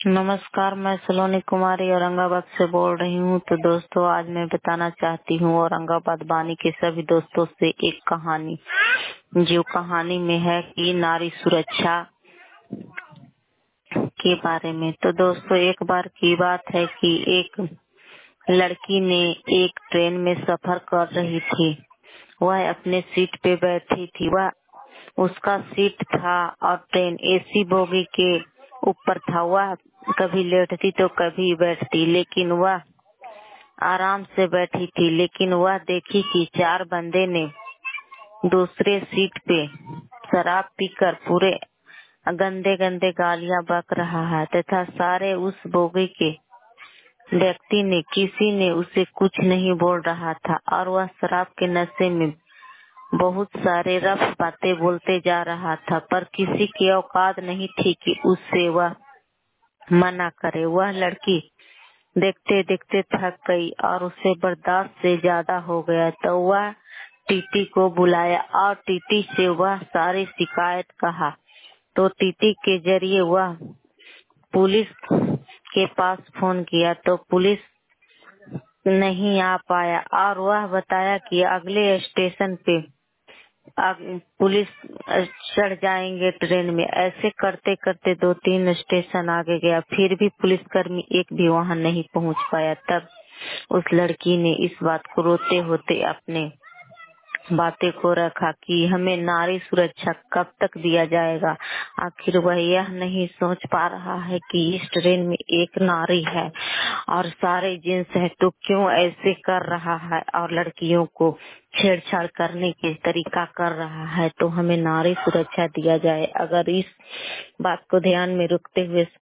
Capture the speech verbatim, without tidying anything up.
नमस्कार, मैं सलोनी कुमारी औरंगाबाद से बोल रही हूँ। तो दोस्तों, आज मैं बताना चाहती हूँ औरंगाबाद बानी के सभी दोस्तों से एक कहानी, जो कहानी में है कि नारी सुरक्षा के बारे में। तो दोस्तों, एक बार की बात है कि एक लड़की ने एक ट्रेन में सफर कर रही थी। वह अपने सीट पे बैठी थी। वह उसका सीट था और ट्रेन एसी बोगी के ऊपर था। वह कभी लेटती तो कभी बैठती, लेकिन वह आराम से बैठी थी। लेकिन वह देखी कि चार बंदे ने दूसरे सीट पे शराब पीकर पूरे गंदे गंदे गालियां बक रहा है तथा सारे उस बोगी के व्यक्ति ने किसी ने उसे कुछ नहीं बोल रहा था और वह शराब के नशे में बहुत सारे रफ बातें बोलते जा रहा था, पर किसी की औकात नहीं थी कि उससे वह मना करे। वह लड़की देखते देखते थक गई और उसे बर्दाश्त से ज्यादा हो गया, तो वह टीटी को बुलाया और टीटी से वह सारी शिकायत कहा। तो टीटी के जरिए वह पुलिस के पास फोन किया, तो पुलिस नहीं आ पाया और वह बताया कि अगले स्टेशन पे पुलिस चढ़ जाएंगे ट्रेन में। ऐसे करते करते दो तीन स्टेशन आगे गया, फिर भी पुलिसकर्मी एक भी वहां नहीं पहुंच पाया। तब उस लड़की ने इस बात को रोते होते अपने बातें को रखा कि हमें नारी सुरक्षा कब तक दिया जाएगा। आखिर वह यह नहीं सोच पा रहा है कि इस ट्रेन में एक नारी है और सारे जेंट्स है, तो क्यों ऐसे कर रहा है और लड़कियों को छेड़छाड़ करने के तरीका कर रहा है। तो हमें नारी सुरक्षा दिया जाए। अगर इस बात को ध्यान में रखते हुए